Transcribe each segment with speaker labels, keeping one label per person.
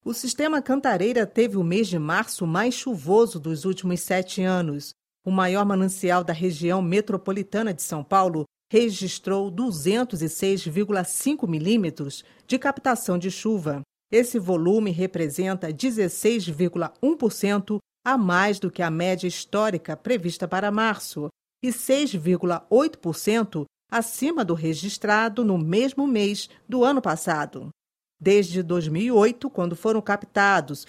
Speaker 1: O sistema Cantareira teve o mês de março mais chuvoso dos últimos 7 anos. O maior manancial da região metropolitana de São Paulo registrou 206,5 milímetros de captação de chuva. Esse volume representa 16,1% a mais do que a média histórica prevista para março e 6,8% acima do registrado no mesmo mês do ano passado. Desde 2008, quando foram captados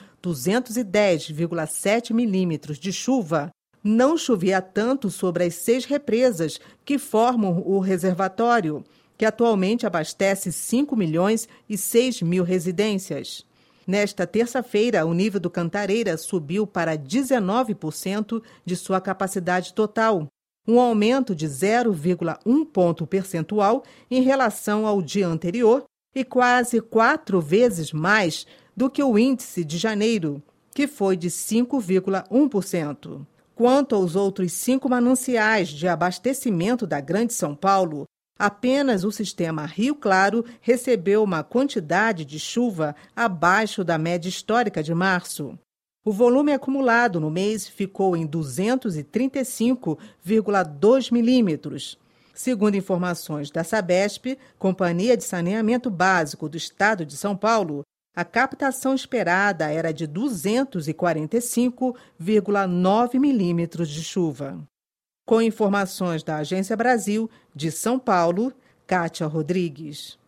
Speaker 1: 210,7 milímetros de chuva, não chovia tanto sobre as 6 represas que formam o reservatório, que atualmente abastece 5 milhões e 6 mil residências. Nesta terça-feira, o nível do Cantareira subiu para 19% de sua capacidade total, um aumento de 0,1 ponto percentual em relação ao dia anterior e quase 4 vezes mais do que o índice de janeiro, que foi de 5,1%. Quanto aos outros 5 mananciais de abastecimento da Grande São Paulo, apenas o sistema Rio Claro recebeu uma quantidade de chuva abaixo da média histórica de março. O volume acumulado no mês ficou em 235,2 milímetros. Segundo informações da Sabesp, Companhia de Saneamento Básico do Estado de São Paulo, a captação esperada era de 245,9 milímetros de chuva. Com informações da Agência Brasil, de São Paulo, Kátia Rodrigues.